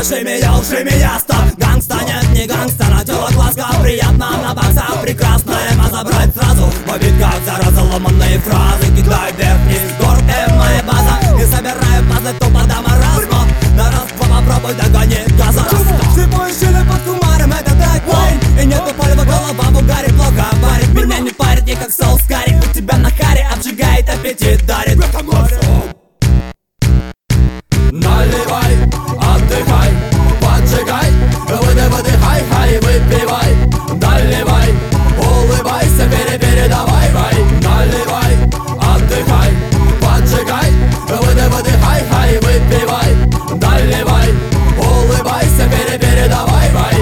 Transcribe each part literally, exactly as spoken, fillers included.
лжи меня, лжи меня, стоп. Гангста нет, не гангста, на тело глазка приятно, на боксах прекрасная. Забрать сразу, побить как зараза, ломанные фразы. Кидай вверх-вниз, горд и моя база. И собираю пазлы тупо до маразма. На раз-два попробуй догони газа. Все поищили под кумаром, это так Вейн. И нету палева, голова в угаре плохо парит. Меня не парит, не как соус карри. У тебя на харе обжигает, аппетит дарит. Наливай, отдыхай, поджигай, выдай, выдыхай, хай, выпивай, доливай, улыбайся, перепередавай, вай. Наливай, отдыхай, поджигай, выдай, выдыхай, хай, выпивай, доливай, улыбайся, перепередавай, вай.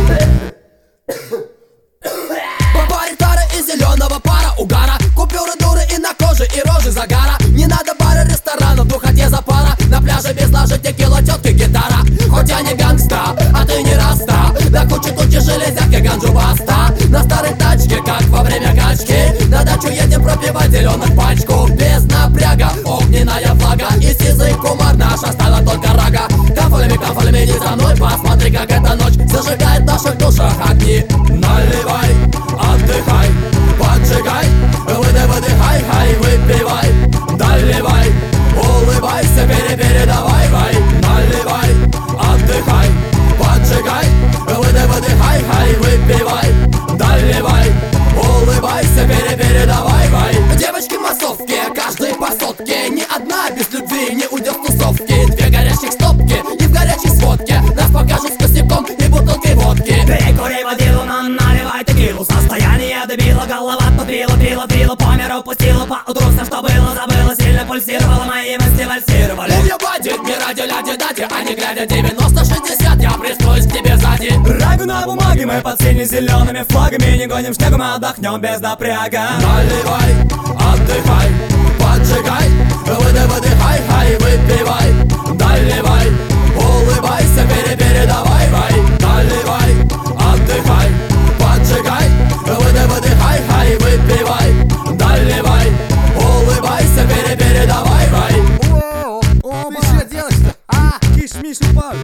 По паре тары из зеленого пара угара, купюры дуры и на коже, и рожи загара. Не надо бара, ресторанов, духоте за пара. На пляже без лажи, текила, тетки, гитара. Хоть я не гангста, а ты не раста. Да кучи-кучи железяки, ганджу баста. На старой тачке, как во время качки. На дачу едем пропивать зеленых пачку. Без напряга, огненная флага. И сизый кумар наш, осталась только рага. Кафалями, кафалями, иди за мной. Посмотри, как эта ночь зажигает в наших душах огни. Наливай, отдыхай, поджигай, выдай, выдыхай, хай, выпивай, доливай, улыбайся, перепередавай, вай. Наливай, отдыхай, поджигай, выдай, выдыхай, хай, выпивай, доливай, улыбайся, перепередавай, вай. Девочки массовки, каждый по сотке. Ни одна без любви не уйдет в тусовки. Две горящих стопки и в горячей сводке. Нас покажут с косяком и бутылкой водки. Перекури водилу, но наливай текилу. Состояние добило, голова подбила, пила, пила, по миру пустила. По утру все, что было, забыла, сильно пульсировала, мои мысли вальсировали. Мove your body, не ради ляди дати, а не глядя девяносто шестьдесят, я пристроюсь к тебе сзади. Рагу на бумаге, мы под сине-зелеными флагами. Не гоним снегу, мы отдохнем без напряга. Наливай, отдыхай, поджигай, выдай, выдыхай, хай, выпивай, доливай, улыбайся, перепередавай, вай. Наливай, отдыхай, поджигай, выдай, выдыхай, хай, выпивай, доливай, улыбайся, перепередавай, вай. Ты что делаешь-то? А, киш-миш упал.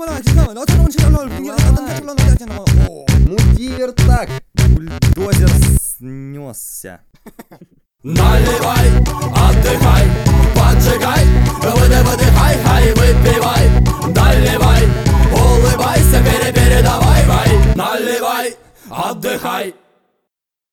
Мудивер так. Бульдозер снесся. Наливай, отдыхай, поджигай, выдай, выдыхай, хай, выпивай, доливай, улыбайся, перепередавай, вай. Наливай, отдыхай,